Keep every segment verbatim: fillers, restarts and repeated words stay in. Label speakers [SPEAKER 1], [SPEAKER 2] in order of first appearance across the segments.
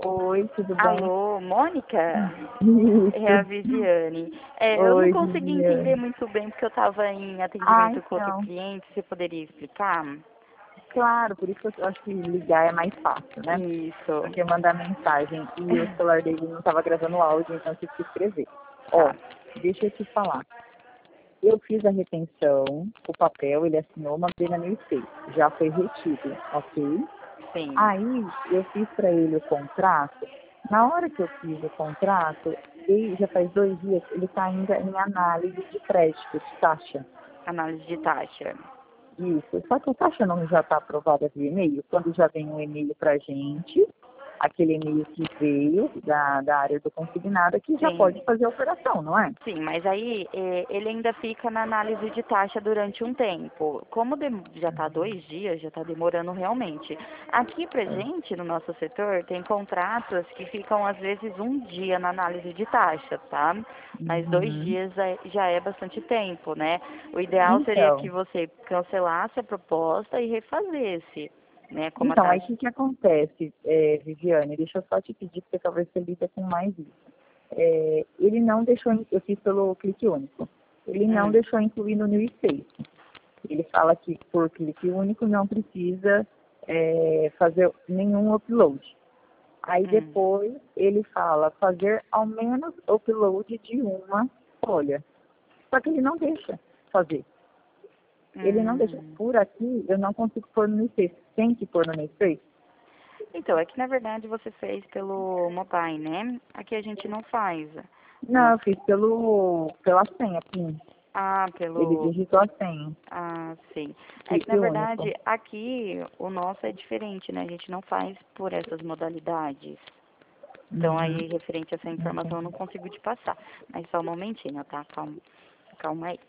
[SPEAKER 1] Oi, tudo bem?
[SPEAKER 2] Alô, Mônica? É a
[SPEAKER 1] Isso.
[SPEAKER 2] Viviane. É, eu não
[SPEAKER 1] Oi,
[SPEAKER 2] consegui entender
[SPEAKER 1] Viviane.
[SPEAKER 2] muito bem porque eu estava em
[SPEAKER 1] Ah,
[SPEAKER 2] atendimento com outro
[SPEAKER 1] então.
[SPEAKER 2] cliente. Você poderia explicar?
[SPEAKER 1] Claro, por isso que eu acho que ligar é mais fácil, né? Do
[SPEAKER 2] Isso.
[SPEAKER 1] que mandar mensagem. E o celular dele não estava gravando áudio, então eu tive que escrever. Ó,
[SPEAKER 2] Tá.
[SPEAKER 1] deixa eu te falar. Eu fiz a retenção, o papel, ele assinou, mandei na mil e seis. Já foi retido, ok?
[SPEAKER 2] Sim.
[SPEAKER 1] Aí eu fiz para ele o contrato. Na hora que eu fiz o contrato, ele já faz dois dias, ele está ainda em análise de crédito, de taxa.
[SPEAKER 2] Análise de taxa.
[SPEAKER 1] Isso. Só que a taxa não já está aprovada via e-mail. Quando já vem um e-mail para a gente, aquele e-mail que veio da, da área do consignado, que já
[SPEAKER 2] Sim.
[SPEAKER 1] pode fazer a operação, não é?
[SPEAKER 2] Sim, mas aí é, ele ainda fica na análise de taxa durante um tempo. Como dem- já está dois dias, já está demorando realmente. Aqui pra gente, no nosso setor, tem contratos que ficam às vezes um dia na análise de taxa, tá? Mas dois
[SPEAKER 1] Uhum.
[SPEAKER 2] dias é- já é bastante tempo, né? O ideal seria que
[SPEAKER 1] Então,
[SPEAKER 2] você cancelasse a proposta e refazesse, né? Como a
[SPEAKER 1] então, aí o
[SPEAKER 2] taxa.
[SPEAKER 1] que, que acontece, é, Viviane? Deixa eu só te pedir, porque talvez você lida com mais isso. É, ele não deixou, eu fiz pelo clique único, ele não
[SPEAKER 2] Hum,
[SPEAKER 1] deixou incluir no New Space. Ele fala que por clique único não precisa é, fazer nenhum upload. Aí
[SPEAKER 2] hum,
[SPEAKER 1] depois ele fala fazer ao menos upload de uma folha. Só que ele não deixa fazer. Ele não deixa.
[SPEAKER 2] hum.
[SPEAKER 1] Por aqui eu não consigo pôr no New Space. Tem que pôr no New Space?
[SPEAKER 2] Então, é que na verdade você fez pelo mobile, né? Aqui a gente não faz. O
[SPEAKER 1] Não, eu
[SPEAKER 2] nosso...
[SPEAKER 1] fiz pelo, pela senha, PIN.
[SPEAKER 2] Ah,
[SPEAKER 1] Ele
[SPEAKER 2] pelo.
[SPEAKER 1] digitou a senha.
[SPEAKER 2] Ah, sim. É que na
[SPEAKER 1] Clique único.
[SPEAKER 2] verdade aqui o nosso é diferente, né? A gente não faz por essas modalidades. Então
[SPEAKER 1] Uhum.
[SPEAKER 2] aí, referente a essa informação, eu não
[SPEAKER 1] Entendi.
[SPEAKER 2] consigo te passar. Mas só um momentinho, tá? Calma, calma aí.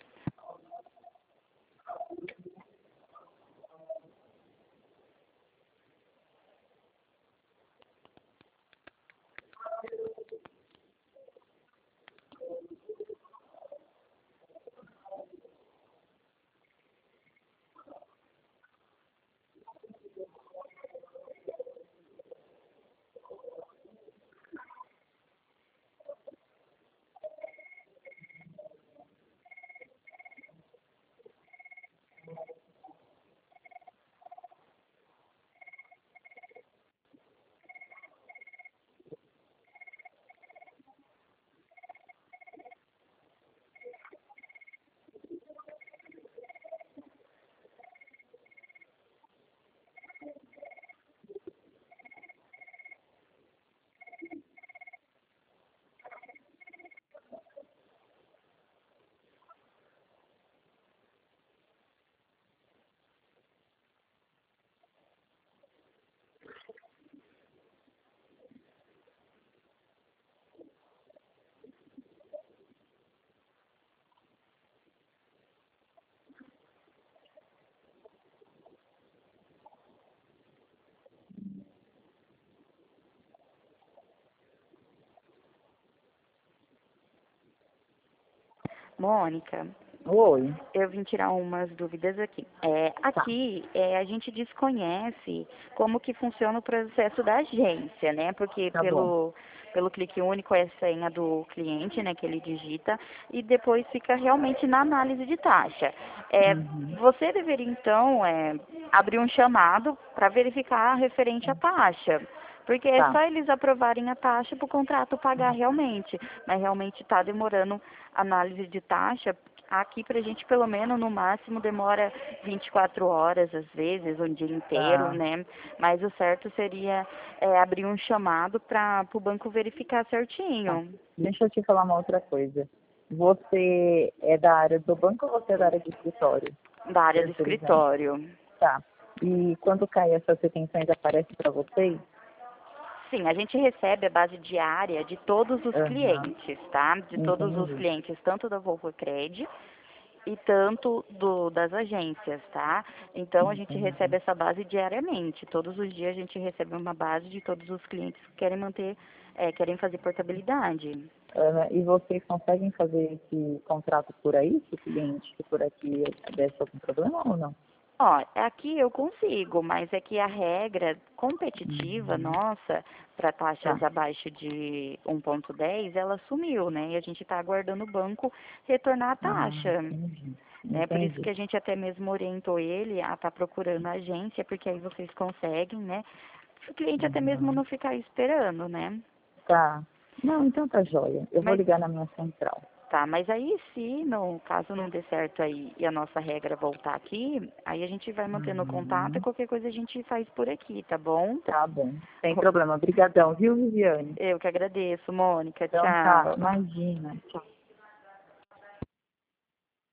[SPEAKER 2] Mônica,
[SPEAKER 1] Oi.
[SPEAKER 2] eu vim tirar umas dúvidas aqui. É,
[SPEAKER 1] Tá.
[SPEAKER 2] aqui, é, a gente desconhece como que funciona o processo da agência, né? Porque
[SPEAKER 1] Tá bom.
[SPEAKER 2] pelo, pelo clique único é a senha do cliente, né, que ele digita, e depois fica realmente na análise de taxa. É,
[SPEAKER 1] Uhum.
[SPEAKER 2] você deveria, então, é, abrir um chamado para verificar referente à taxa. Porque é
[SPEAKER 1] Tá.
[SPEAKER 2] só eles aprovarem a taxa para o contrato pagar realmente. Mas realmente está demorando a análise de taxa. Aqui para a gente, pelo menos, no máximo, demora vinte e quatro horas, às vezes, um dia inteiro,
[SPEAKER 1] Tá.
[SPEAKER 2] né? Mas o certo seria é, abrir um chamado para o banco verificar
[SPEAKER 1] Tá.
[SPEAKER 2] certinho.
[SPEAKER 1] Deixa eu te falar uma outra coisa. Você é da área do banco ou você é da área de escritório?
[SPEAKER 2] Da área do
[SPEAKER 1] Terceirizando.
[SPEAKER 2] escritório.
[SPEAKER 1] Tá. E quando cai essas retenções, aparece para vocês?
[SPEAKER 2] Sim, a gente recebe a base diária de todos os
[SPEAKER 1] Aham.
[SPEAKER 2] clientes, tá? De todos os
[SPEAKER 1] Entendi.
[SPEAKER 2] clientes, tanto da Volvo Cred e tanto do, das agências, tá? Então a gente
[SPEAKER 1] Entendi.
[SPEAKER 2] recebe essa base diariamente. Todos os dias a gente recebe uma base de todos os clientes que querem manter, é, querem fazer portabilidade.
[SPEAKER 1] Ana, e vocês conseguem fazer esse contrato por aí, se o cliente por aqui desse algum problema ou não?
[SPEAKER 2] Ó, aqui eu consigo, mas é que a regra competitiva
[SPEAKER 1] Uhum.
[SPEAKER 2] nossa para taxas
[SPEAKER 1] Tá.
[SPEAKER 2] abaixo de um ponto dez, ela sumiu, né? E a gente está aguardando o banco retornar a
[SPEAKER 1] Ah,
[SPEAKER 2] taxa,
[SPEAKER 1] entendi.
[SPEAKER 2] né? Por isso
[SPEAKER 1] Entendi.
[SPEAKER 2] que a gente até mesmo orientou ele a estar procurando a agência, porque aí vocês conseguem, né? O cliente até mesmo
[SPEAKER 1] Uhum.
[SPEAKER 2] não ficar esperando, né?
[SPEAKER 1] Tá. Não, então tá joia. Eu vou
[SPEAKER 2] Mas
[SPEAKER 1] ligar na minha central.
[SPEAKER 2] tá, mas aí se não, caso não dê certo aí e a nossa regra voltar aqui, aí a gente vai mantendo contato e
[SPEAKER 1] Uhum.
[SPEAKER 2] qualquer coisa a gente faz por aqui, tá bom?
[SPEAKER 1] Tá bom. Sem problema. Obrigadão, viu, Viviane?
[SPEAKER 2] Eu que agradeço, Mônica.
[SPEAKER 1] Então tá.
[SPEAKER 2] Tchau.
[SPEAKER 1] Imagina. Tchau.